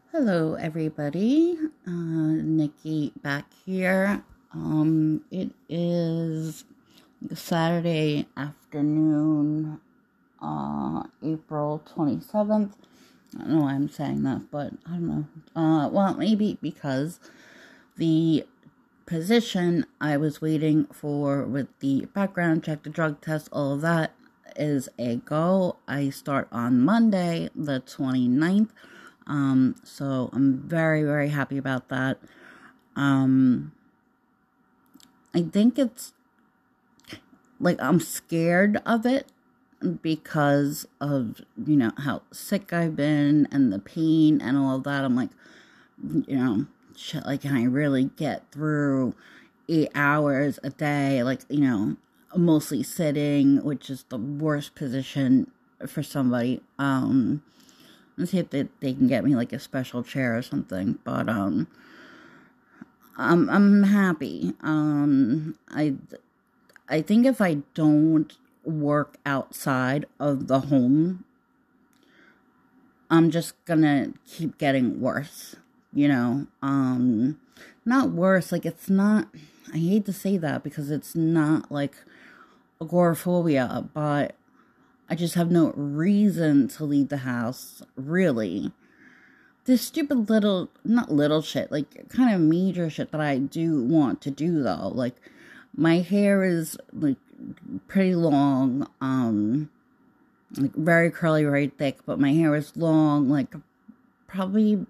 Hello, everybody. Nikki back here. It is Saturday afternoon, April 27th. I don't know why I'm saying that, but I don't know. Well, maybe because the position I was waiting for with the background check, the drug test, all of that is a go. I start on Monday, the 29th. So I'm very, very happy about that. I think it's like I'm scared of it because of, how sick I've been and the pain and all of that. I'm like, shit, like, can I really get through 8 hours a day? Like, mostly sitting, which is the worst position for somebody. Let's see if they can get me like a special chair or something. But I'm happy. I think if I don't work outside of the home, I'm just gonna keep getting worse. Not worse. Like, it's not. I hate to say that because it's not like agoraphobia, but I just have no reason to leave the house, really. This stupid not little shit, like kind of major shit that I do want to do though. Like, my hair is like pretty long, like very curly, very thick, but my hair is long, like probably,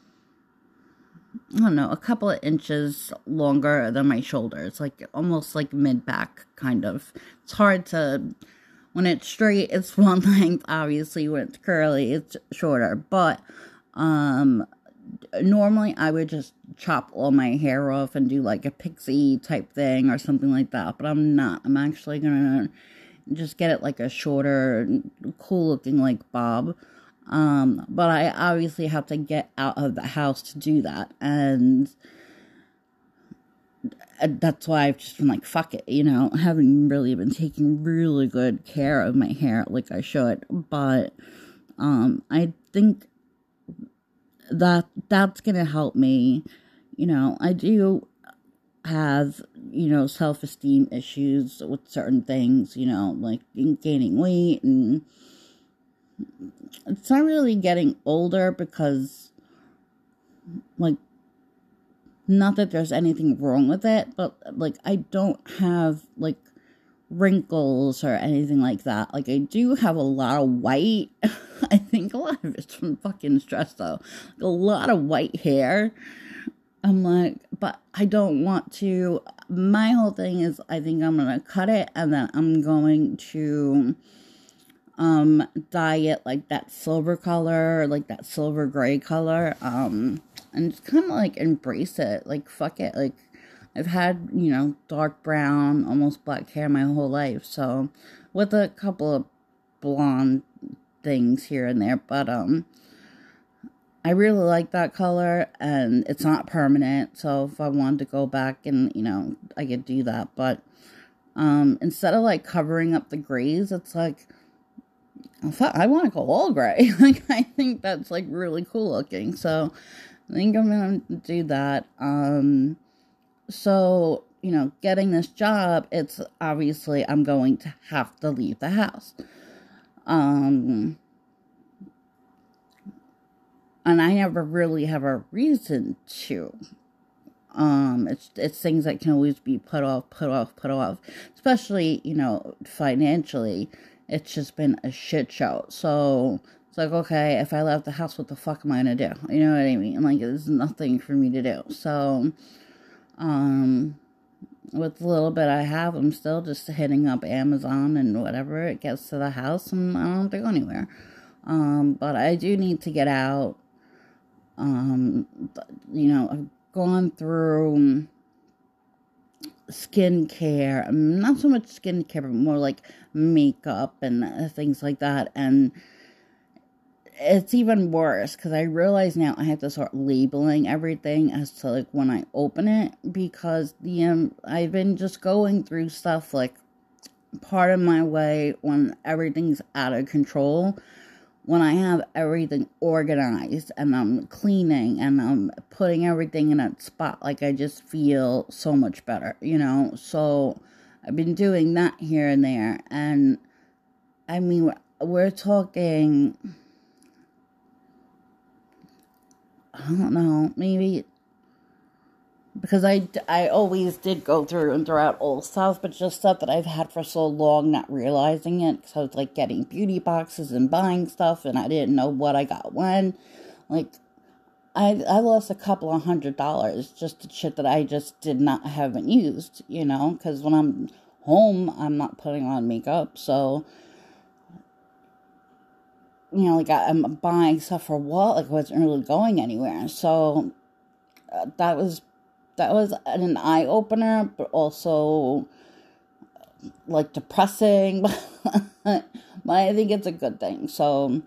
I don't know, a couple of inches longer than my shoulders, like almost like mid-back, kind of. It's hard to, when it's straight, it's one length, obviously. When it's curly, it's shorter, but, normally I would just chop all my hair off and do like a pixie type thing or something like that, but I'm not. I'm actually gonna just get it like a shorter, cool looking like bob. But I obviously have to get out of the house to do that, and that's why I've just been like, fuck it, I haven't really been taking really good care of my hair like I should, but, I think that's gonna help me. I do have, self-esteem issues with certain things, like gaining weight, and it's not really getting older because, like, not that there's anything wrong with it, but, like, I don't have, like, wrinkles or anything like that. Like, I do have a lot of white. I think a lot of it's from fucking stress, though. Like, a lot of white hair. I'm like, but I don't want to. My whole thing is, I think I'm gonna cut it, and then I'm going to dye it like that silver color, like that silver gray color, and just kind of like embrace it. Like, fuck it. Like, I've had, dark brown, almost black hair my whole life, so, with a couple of blonde things here and there, but, I really like that color, and it's not permanent, so if I wanted to go back and, I could do that, but, instead of, like, covering up the grays, it's like, I want to go all gray. Like, I think that's, like, really cool looking, so I think I'm gonna do that. So, getting this job, it's obviously I'm going to have to leave the house. And I never really have a reason to. It's things that can always be put off, especially, financially. It's just been a shit show. So it's like, okay, if I left the house, what the fuck am I gonna do? You know what I mean? Like, there's nothing for me to do. So, with the little bit I have, I'm still just hitting up Amazon and whatever it gets to the house, and I don't have to go anywhere. But I do need to get out. I've gone through skincare, not so much skincare, but more like makeup and things like that, and it's even worse because I realize now I have to start labeling everything as to, like, when I open it, because I've been just going through stuff like part of my way when everything's out of control, when I have everything organized and I'm cleaning and I'm putting everything in a spot, like I just feel so much better, So I've been doing that here and there. And I mean, we're talking, I don't know, maybe, because I always did go through and throw out old stuff, but just stuff that I've had for so long, not realizing it, because I was, like, getting beauty boxes and buying stuff, and I didn't know what I got when. Like, I lost a couple of $100 just to shit that I just haven't used, because when I'm home, I'm not putting on makeup, so, like, I'm buying stuff for what, like, I wasn't really going anywhere, so, that was an eye-opener, but also, like, depressing, but I think it's a good thing, so,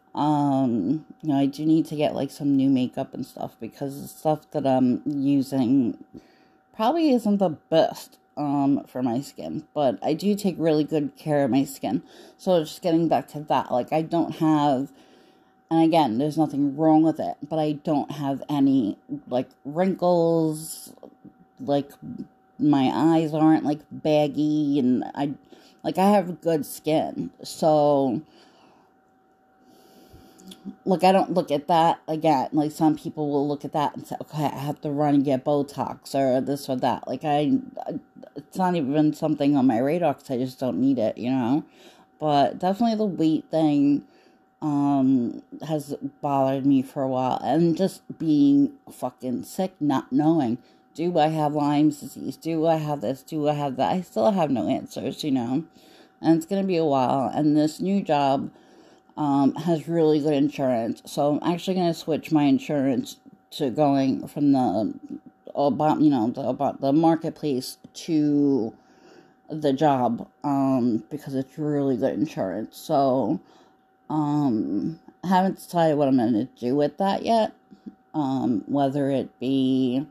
I do need to get, like, some new makeup and stuff, because the stuff that I'm using probably isn't the best, for my skin, but I do take really good care of my skin, so just getting back to that, like, I don't have, and again, there's nothing wrong with it, but I don't have any, like, wrinkles, like, my eyes aren't, like, baggy, and I have good skin, so, like, I don't look at that, again, like, some people will look at that and say, okay, I have to run and get Botox, or this or that, like, it's not even something on my radar, because I just don't need it, but definitely the weight thing, has bothered me for a while, and just being fucking sick, not knowing, do I have Lyme's disease, do I have this, do I have that, I still have no answers, and it's gonna be a while, and this new job, has really good insurance, so I'm actually gonna switch my insurance to going from the marketplace to the job, because it's really good insurance, so, I haven't decided what I'm going to do with that yet. Whether it be,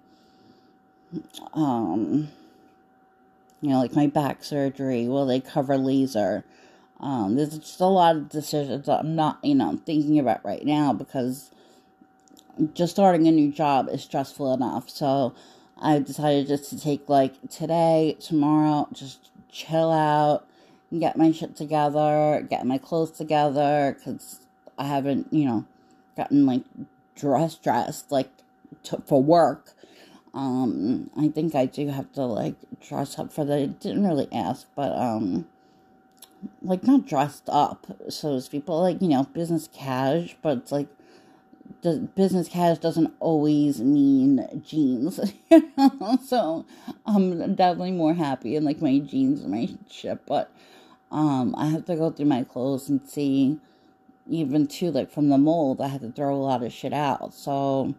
like my back surgery, will they cover laser? There's just a lot of decisions that I'm not, thinking about right now, because just starting a new job is stressful enough. So I decided just to take, like, today, tomorrow, just chill out, get my shit together, get my clothes together, because I haven't, gotten, like, dressed, like, for work. I think I do have to, like, dress up for that. I didn't really ask, but, like, not dressed up, so to speak, but, like, business cash, but it's, like, the business cash doesn't always mean jeans, so I'm definitely more happy in, like, my jeans and my shit, but, I have to go through my clothes and see, even too, like, from the mold, I had to throw a lot of shit out, so,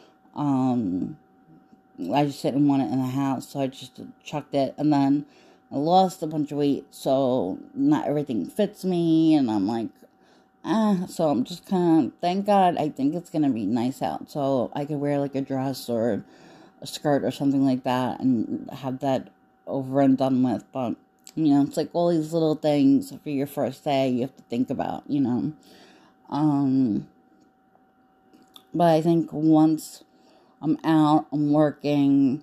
I just didn't want it in the house, so I just chucked it, and then I lost a bunch of weight, so not everything fits me, and I'm like, so I'm just kind of, thank God, I think it's going to be nice out, so I could wear, like, a dress or a skirt or something like that, and have that over and done with, but, it's like all these little things for your first day you have to think about, but I think once I'm out, I'm working,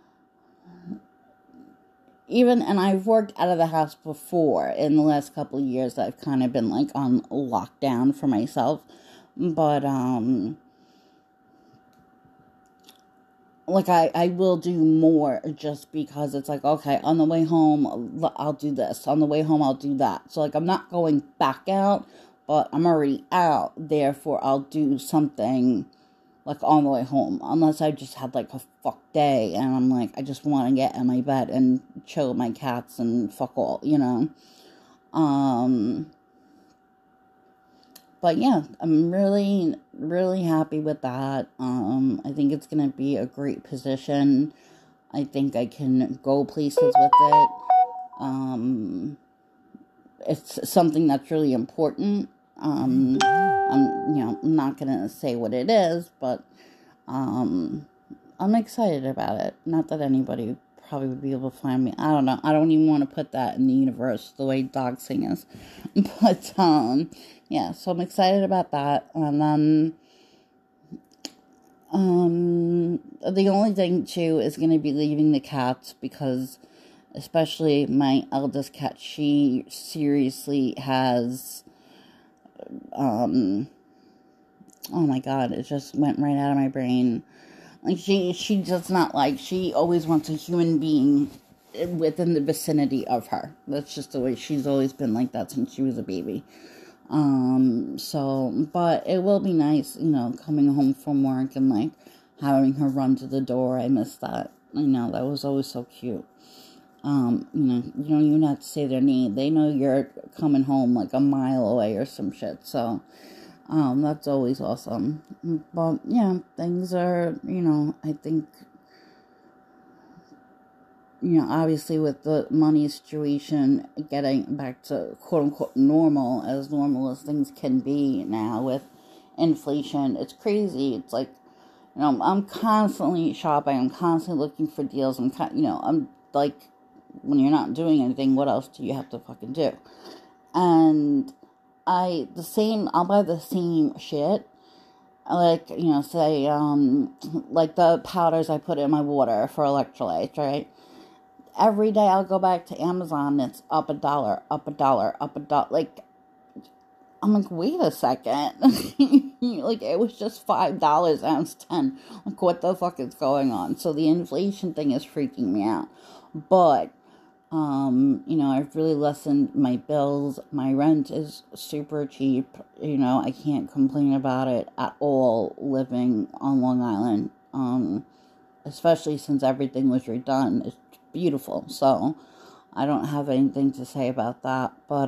and I've worked out of the house before in the last couple of years. I've kind of been, like, on lockdown for myself, but, like, I will do more, just because it's like, okay, on the way home, I'll do this, on the way home, I'll do that, so, like, I'm not going back out, but I'm already out, therefore, I'll do something, like, on the way home, unless I just had, like, a fuck day, and I'm like, I just want to get in my bed and chill with my cats and fuck all, but yeah, I'm really, really happy with that. I think it's going to be a great position. I think I can go places with it. It's something that's really important. I'm not going to say what it is, but, I'm excited about it. Not that anybody probably would be able to find me. I don't know. I don't even want to put that in the universe the way dog sing is. But, yeah, so I'm excited about that. And then, the only thing, too, is going to be leaving the cats because, especially my eldest cat, she seriously has, oh my God, it just went right out of my brain. Like, she does not like, she always wants a human being within the vicinity of her. That's just the way she's always been like that since she was a baby. But it will be nice, coming home from work and, like, having her run to the door. I miss that. That was always so cute. You don't even have to say their name. They know you're coming home, like, a mile away or some shit, so, that's always awesome. But, yeah, things are, I think, obviously with the money situation getting back to quote-unquote normal as things can be now with inflation, it's crazy. It's like, I'm constantly shopping, I'm constantly looking for deals, I'm like, when you're not doing anything, what else do you have to fucking do? And I'll buy the same shit, like, say, like the powders I put in my water for electrolytes, right? Every day I'll go back to Amazon, it's up $1, up $1, up $1. Like, I'm like, wait a second. Like, it was just $5, now it's 10. Like, what the fuck is going on? So the inflation thing is freaking me out. But, I've really lessened my bills. My rent is super cheap. I can't complain about it at all living on Long Island. Especially since everything was redone. It's beautiful, so I don't have anything to say about that, but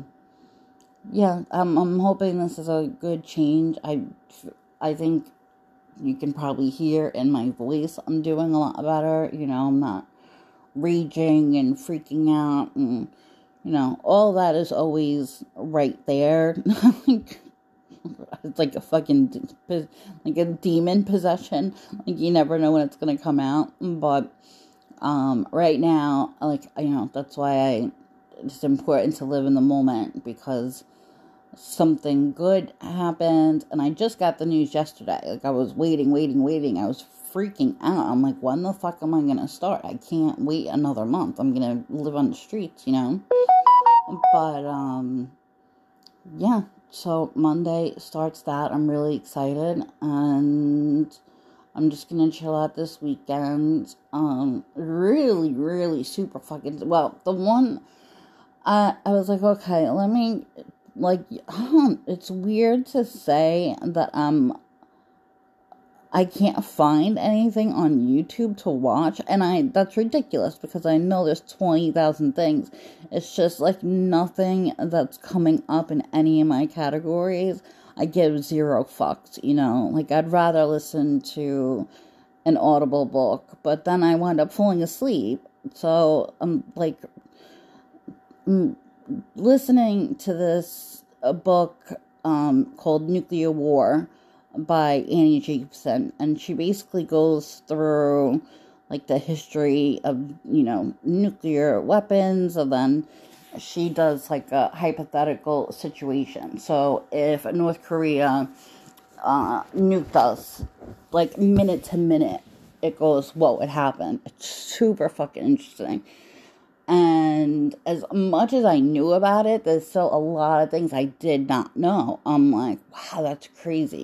yeah, I'm hoping this is a good change. I think you can probably hear in my voice I'm doing a lot better. I'm not raging and freaking out, and all that is always right there. It's like a fucking, like a demon possession. Like, you never know when it's gonna come out, but right now, like, that's why it's important to live in the moment, because something good happened, and I just got the news yesterday. Like, I was waiting. I was freaking out. I'm like, when the fuck am I gonna start? I can't wait another month. I'm gonna live on the streets, But, yeah, so Monday starts that. I'm really excited, and I'm just gonna chill out this weekend. Really, really super fucking, well, the one, I was like, okay, let me, like, it's weird to say that, I can't find anything on YouTube to watch, and that's ridiculous, because I know there's 20,000 things. It's just, like, nothing that's coming up in any of my categories. I give zero fucks, like, I'd rather listen to an Audible book, but then I wound up falling asleep, so I'm, like, listening to this book, called Nuclear War, by Annie Jacobsen, and she basically goes through, like, the history of, nuclear weapons, and then she does, like, a hypothetical situation. So if North Korea nuked us, like, minute to minute, it goes, whoa, it happened. It's super fucking interesting. And as much as I knew about it, there's still a lot of things I did not know. I'm like, wow, that's crazy,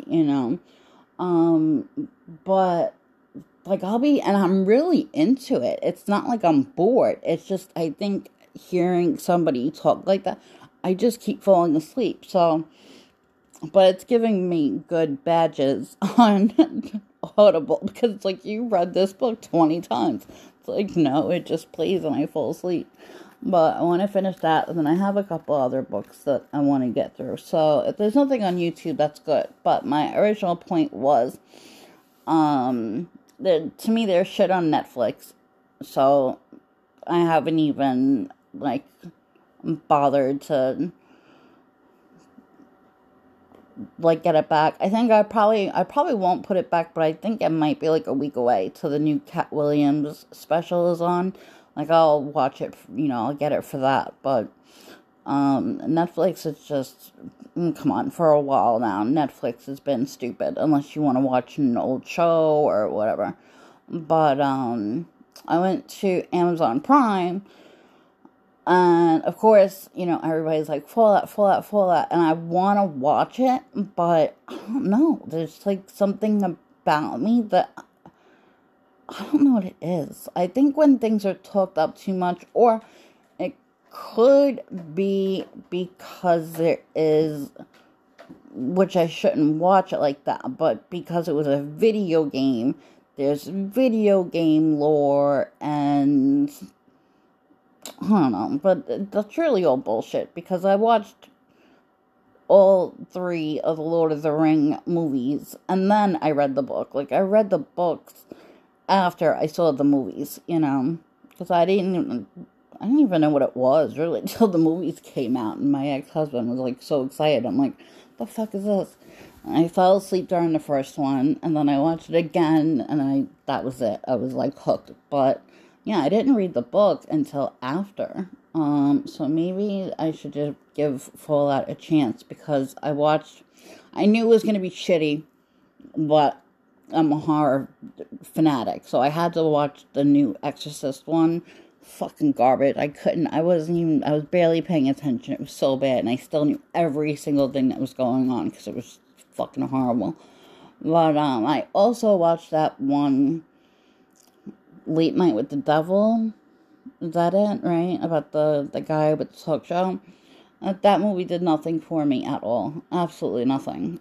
But, like, and I'm really into it. It's not like I'm bored. It's just, I think, hearing somebody talk like that, I just keep falling asleep. So, but it's giving me good badges on Audible, because it's like, you read this book 20 times. It's like, no, it just plays and I fall asleep. But I want to finish that, and then I have a couple other books that I want to get through. So if there's nothing on YouTube, that's good. But my original point was, to me, there's shit on Netflix. So I haven't even, like, bothered to, like, get it back. I think I probably won't put it back, but I think it might be like a week away till the new Cat Williams special is on. Like, I'll watch it, I'll get it for that. But Netflix is just, come on, for a while now, Netflix has been stupid, unless you want to watch an old show or whatever. But, I went to Amazon Prime, and of course, everybody's like, Fallout, and I want to watch it, but I don't know, there's like something about me that, I don't know what it is. I think when things are talked up too much, or it could be because there is, which I shouldn't watch it like that, but because it was a video game, there's video game lore, and I don't know, but that's really all bullshit, because I watched all 3 of the Lord of the Ring movies, and then I read the book. Like, I read the books after I saw the movies, because I didn't even know what it was, really, until the movies came out, and my ex-husband was, like, so excited. I'm like, the fuck is this? And I fell asleep during the first one, and then I watched it again, and that was it. I was, like, hooked. But, yeah, I didn't read the book until after. So maybe I should just give Fallout a chance, because I knew it was going to be shitty, but I'm a horror fanatic, so I had to watch the new Exorcist one. Fucking garbage. I was barely paying attention. It was so bad, and I still knew every single thing that was going on, because it was fucking horrible. But, I also watched that one, Late Night with the Devil. Is that it, right? About the guy with the talk show. That movie did nothing for me at all. Absolutely nothing.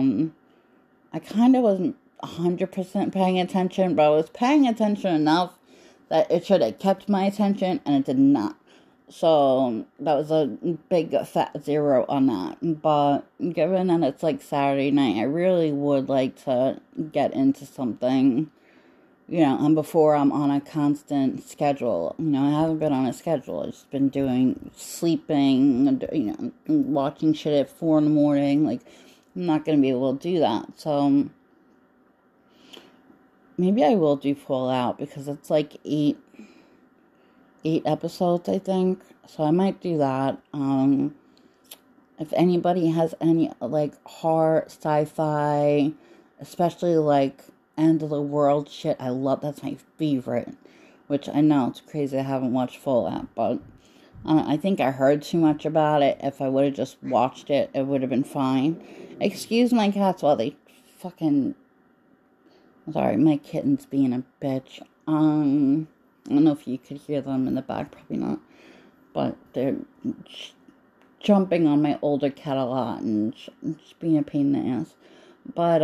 I kind of wasn't 100% paying attention, but I was paying attention enough that it should have kept my attention, and it did not. So that was a big fat 0 on that. But given that it's like Saturday night, I really would like to get into something, and before I'm on a constant schedule. I haven't been on a schedule. I've just been doing sleeping, watching shit at 4 in the morning. Like, I'm not going to be able to do that. So maybe I will do Fallout, because it's like 8 episodes, I think. So I might do that. If anybody has any, like, horror, sci-fi, especially, like, end of the world shit, that's my favorite. Which I know, it's crazy I haven't watched Fallout, but I think I heard too much about it. If I would have just watched it, it would have been fine. Excuse my cats while they fucking... Sorry, my kitten's being a bitch. I don't know if you could hear them in the back, probably not. But they're jumping on my older cat a lot and just being a pain in the ass. But,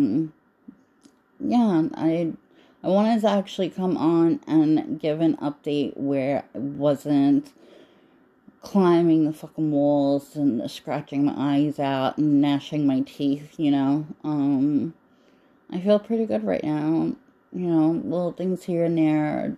yeah, I wanted to actually come on and give an update where I wasn't climbing the fucking walls and scratching my eyes out and gnashing my teeth, I feel pretty good right now. Little things here and there,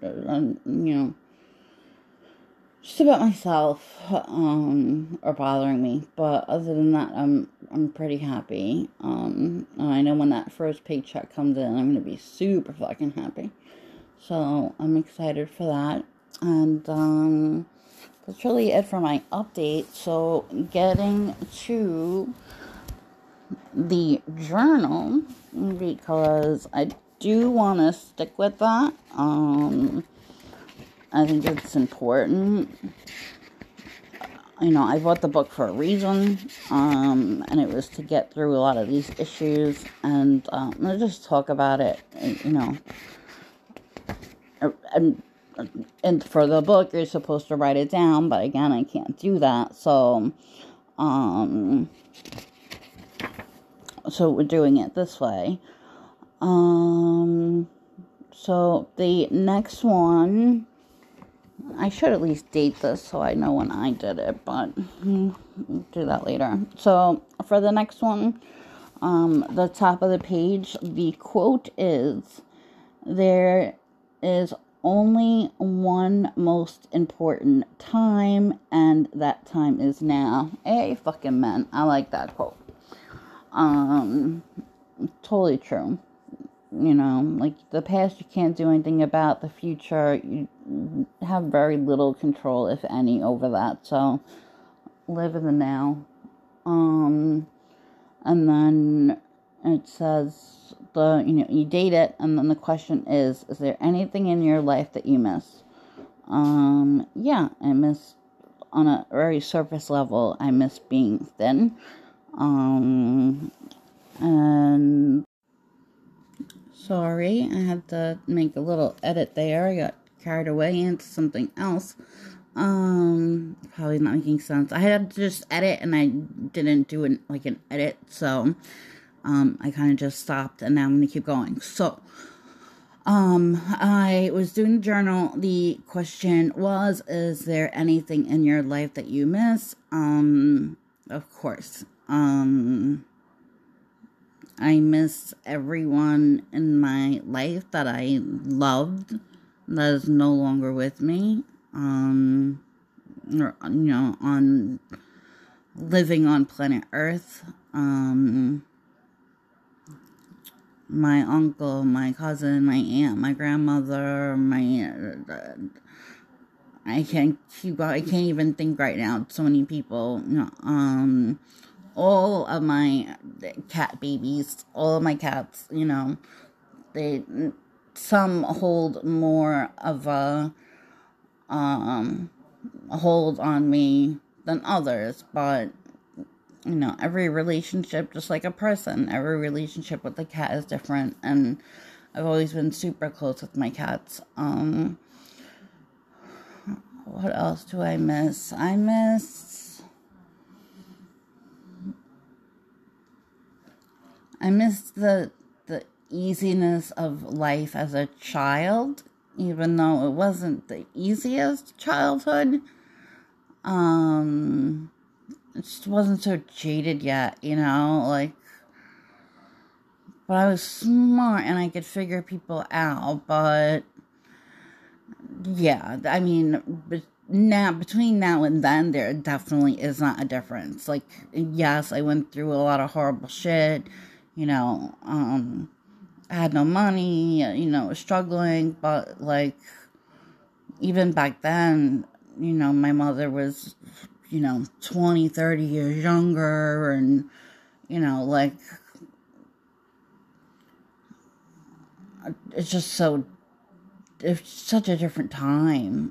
just about myself, are bothering me. But other than that, I'm pretty happy. I know when that first paycheck comes in, I'm gonna be super fucking happy. So I'm excited for that. And that's really it for my update. So getting to the journal, because I do want to stick with that. I think it's important. I bought the book for a reason, and it was to get through a lot of these issues, and let's just talk about it, and for the book, you're supposed to write it down, but again, I can't do that, so we're doing it this way. So the next one, I should at least date this so I know when I did it, but we'll do that later. So for the next one, the top of the page, the quote is, "There is only one most important time, and that time is now." Hey, fucking man. I like that quote. Totally true. Like, the past you can't do anything about, the future you have very little control, if any, over that. So live in the now. And then it says you date it, and then the question is there anything in your life that you miss? Yeah, I miss, on a very surface level, I miss being thin. And sorry, I had to make a little edit there. I got carried away into something else. Probably not making sense. I had to just edit, and I didn't do an edit, so I kind of just stopped, and now I'm gonna keep going. So I was doing the journal. The question was, is there anything in your life that you miss? Of course. I miss everyone in my life that I loved that is no longer with me. On living on planet Earth. My uncle, my cousin, my aunt, my grandmother, I can't even think right now. So many people, all of my cat babies, all of my cats, some hold more of a hold on me than others, but every relationship, just like a person, every relationship with the cat is different, and I've always been super close with my cats. What else do I miss? I miss the easiness of life as a child, even though it wasn't the easiest childhood. It just wasn't so jaded yet, but I was smart and I could figure people out. But yeah, I mean, between now and then, there definitely is not a difference. Yes, I went through a lot of horrible shit, I had no money, was struggling, but even back then, my mother was 20, 30 years younger, and it's such a different time.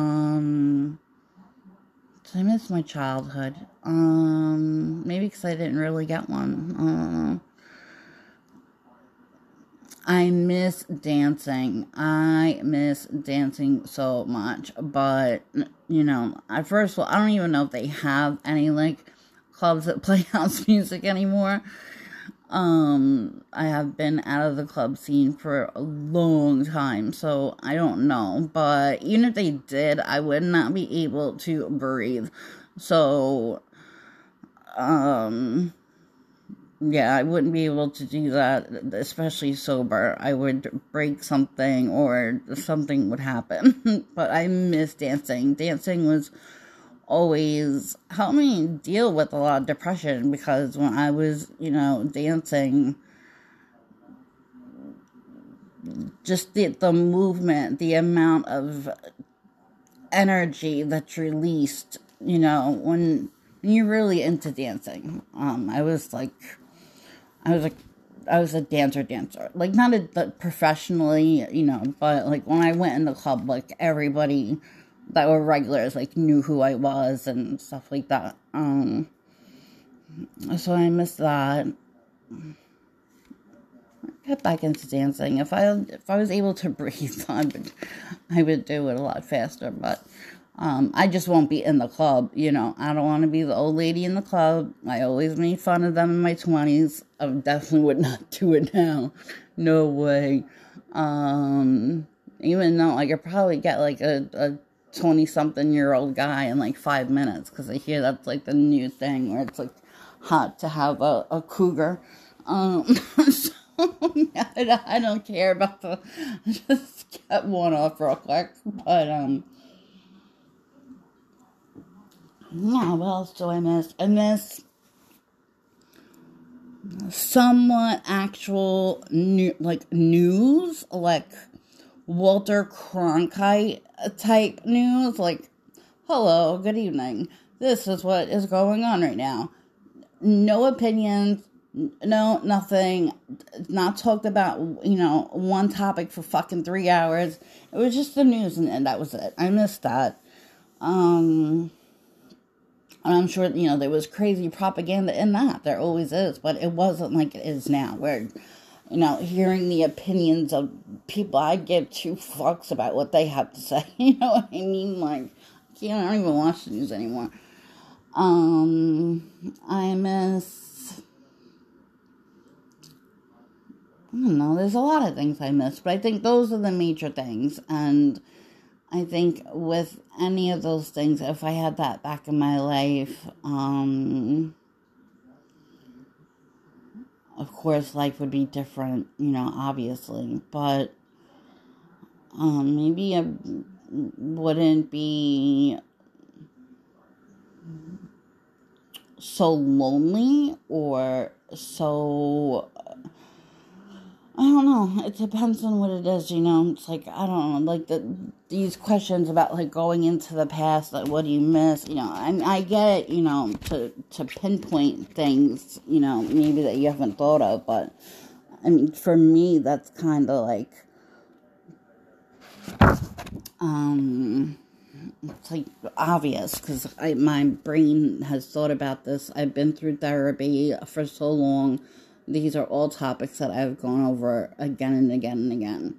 So I miss my childhood. Maybe because I didn't really get one. I miss dancing. I miss dancing so much. But, first of all, I don't even know if they have any, clubs that play house music anymore. I have been out of the club scene for a long time, so I don't know. But even if they did, I would not be able to breathe. So, yeah, I wouldn't be able to do that, especially sober. I would break something or something would happen. But I miss dancing. Dancing was always helped me deal with a lot of depression, because when I was, dancing, just the movement, the amount of energy that's released, when you're really into dancing. I was a dancer, not professionally, but when I went in the club, everybody that were regulars, knew who I was and stuff like that. So I miss that. Get back into dancing. If I was able to breathe, I would do it a lot faster, but I just won't be in the club, I don't want to be the old lady in the club. I always made fun of them in my 20s. I definitely would not do it now. No way. Even though I could probably get a 20-something-year-old guy in 5 minutes, because I hear that's the new thing, where it's hot to have a cougar. So I don't care about just get one off real quick, but yeah, what else do I miss? I miss somewhat actual news, Walter Cronkite type news, hello, good evening. this is what is going on right now. No opinions, no, nothing, not talked about, one topic for fucking 3 hours. It was just the news, and that was it. I missed that. And I'm sure, there was crazy propaganda in that. There always is, but it wasn't like it is now, where, hearing the opinions of people, I give 2 fucks about what they have to say. You know what I mean? Like, I don't even watch the news anymore. I miss, I don't know, there's a lot of things I miss, but I think those are the major things, and I think with any of those things, if I had that back in my life, of course, life would be different, obviously, but, maybe I wouldn't be so lonely, or so, I don't know, it depends on what it is, it's like, I don't know, like, these questions about, like, going into the past, like, what do you miss, I get it, to pinpoint things, maybe that you haven't thought of, but, I mean, for me, that's kind of, like, it's, like, obvious, because my brain has thought about this. I've been through therapy for so long. These are all topics that I've gone over again and again and again.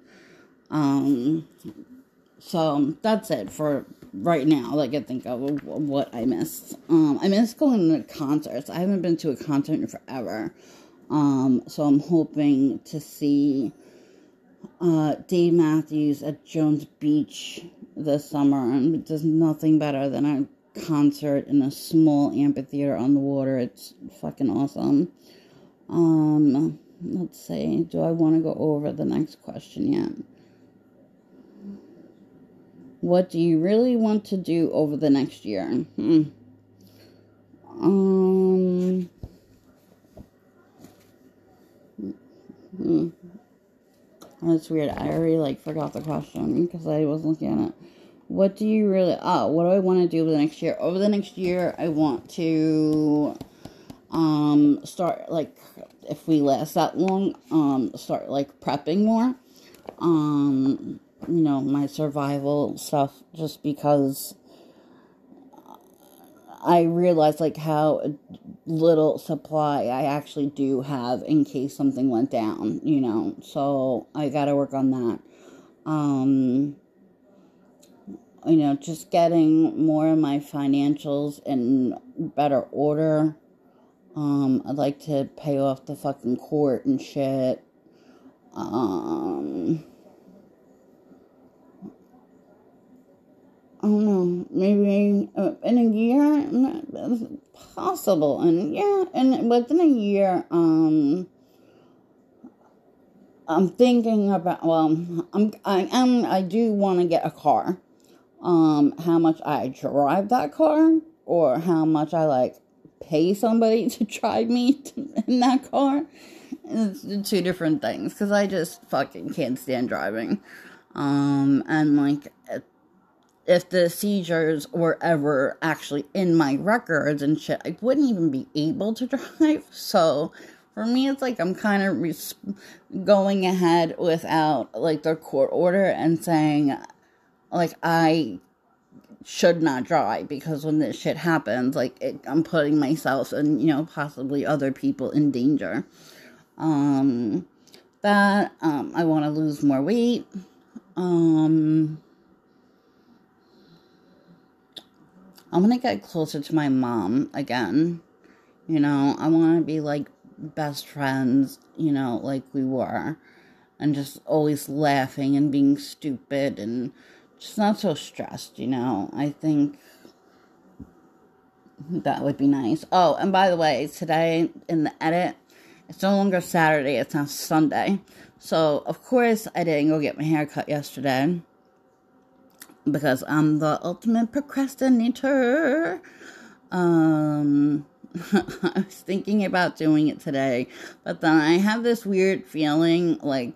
So that's it for right now. Like, I think of what I missed. I miss going to concerts. I haven't been to a concert in forever. So I'm hoping to see Dave Matthews at Jones Beach this summer, and there's nothing better than a concert in a small amphitheater on the water. It's fucking awesome. Let's see, do I want to go over the next question yet? What do you really want to do over the next year? That's weird. I already, forgot the question because I was looking at it. What do you really... what do I want to do over the next year? Over the next year, I want to start, if we last that long, start, prepping more. My survival stuff, just because I realized, how little supply I actually do have in case something went down, so I gotta work on that. Just getting more of my financials in better order. I'd like to pay off the fucking court and shit. I don't know, maybe in a year, possible, and within a year, I'm thinking about, I do want to get a car. How much I drive that car, or how much I, pay somebody to drive me in that car, it's 2 different things, because I just fucking can't stand driving, and, if the seizures were ever actually in my records and shit, I wouldn't even be able to drive. So, for me, it's I'm kind of going ahead without, the court order and saying, I should not drive, because when this shit happens, I'm putting myself and, possibly other people in danger. I want to lose more weight. I'm gonna get closer to my mom again. I want to be, best friends, like we were. And just always laughing and being stupid and just not so stressed, I think that would be nice. Oh, and by the way, today in the edit, it's no longer Saturday, it's now Sunday. So, of course, I didn't go get my hair cut yesterday, because I'm the ultimate procrastinator. I was thinking about doing it today, but then I have this weird feeling, I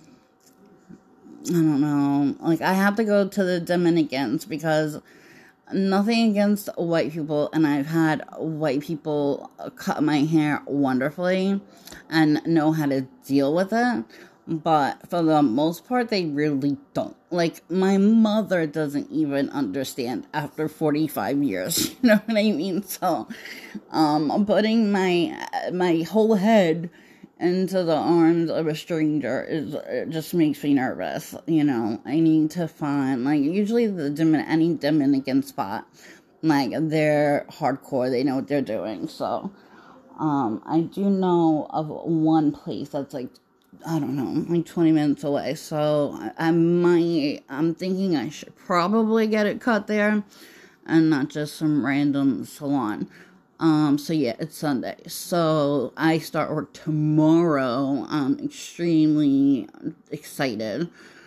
don't know, I have to go to the Dominicans, because nothing against white people, and I've had white people cut my hair wonderfully and know how to deal with it, but for the most part, they really don't. Like, my mother doesn't even understand after 45 years, you know what I mean? So, putting my whole head into the arms of a stranger it just makes me nervous, you know. I need to find, like, usually any Dominican spot, like, they're hardcore, they know what they're doing, so, I do know of one place that's, like, I don't know, like 20 minutes away, so I'm thinking I should probably get it cut there, and not just some random salon. So yeah, it's Sunday. So I start work tomorrow. I'm extremely excited.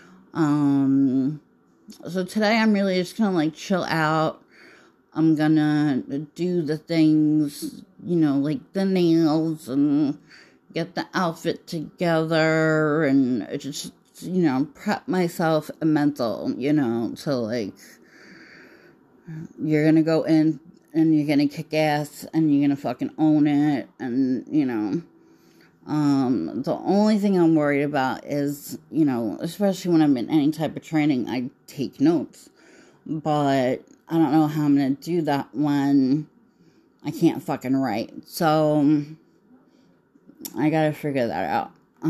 So today I'm really just gonna like chill out. I'm gonna do the things, you know, like the nails and get the outfit together and just, you know, prep myself mental, you know, to like, you're gonna go in and you're gonna kick ass, and you're gonna fucking own it, and, you know, the only thing I'm worried about is, you know, especially when I'm in any type of training, I take notes, but I don't know how I'm gonna do that when I can't fucking write, so, I gotta figure that out.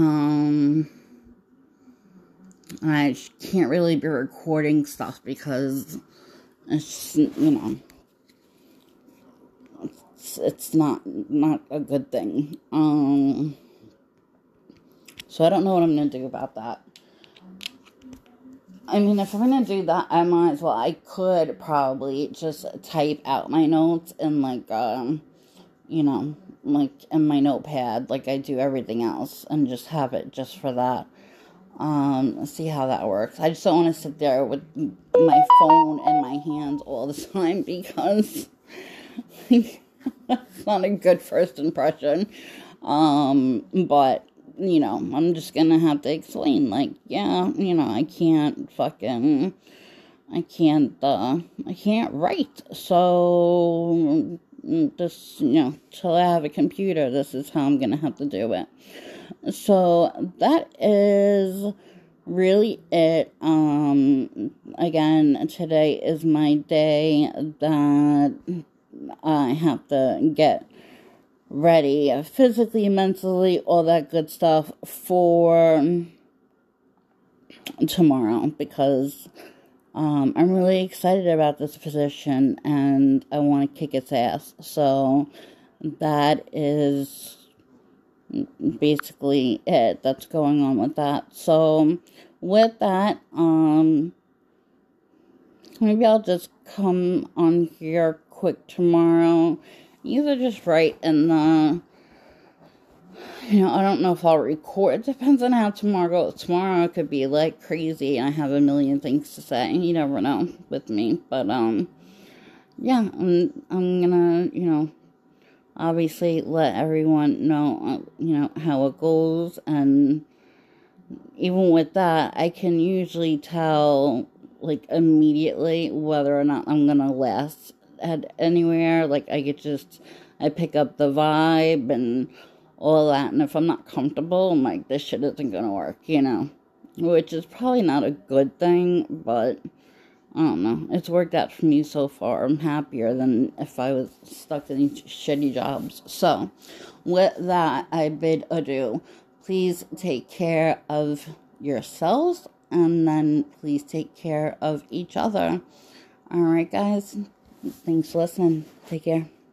I can't really be recording stuff because it's, you know, it's not a good thing. So I don't know what I'm going to do about that. I mean, if I'm going to do that, I might as well. I could probably just type out my notes and, like, you know, like, in my notepad, like I do everything else, and just have it just for that. See how that works. I just don't want to sit there with my phone in my hands all the time, because that's not a good first impression. But, you know, I'm just gonna have to explain, like, yeah, you know, I can't write, so, this, you know, till I have a computer, this is how I'm gonna have to do it. So, that is really it. Again, today is my day that I have to get ready physically, mentally, all that good stuff for tomorrow, because I'm really excited about this position and I want to kick its ass. So that is basically it that's going on with that. So with that, maybe I'll just come on here quick tomorrow, either just write in the, you know, I don't know if I'll record. It depends on how tomorrow goes. Tomorrow could be like crazy. I have a million things to say. You never know with me. But, yeah, I'm gonna, you know, obviously let everyone know, you know, how it goes. And even with that, I can usually tell, like, immediately whether or not I'm gonna last at anywhere. Like, I pick up the vibe and all that, and if I'm not comfortable, I'm like, this shit isn't gonna work, you know, which is probably not a good thing, but I don't know, it's worked out for me so far. I'm happier than if I was stuck in these shitty jobs. So, with that, I bid adieu. Please take care of yourselves, and then please take care of each other. Alright, guys, thanks for listening. Take care.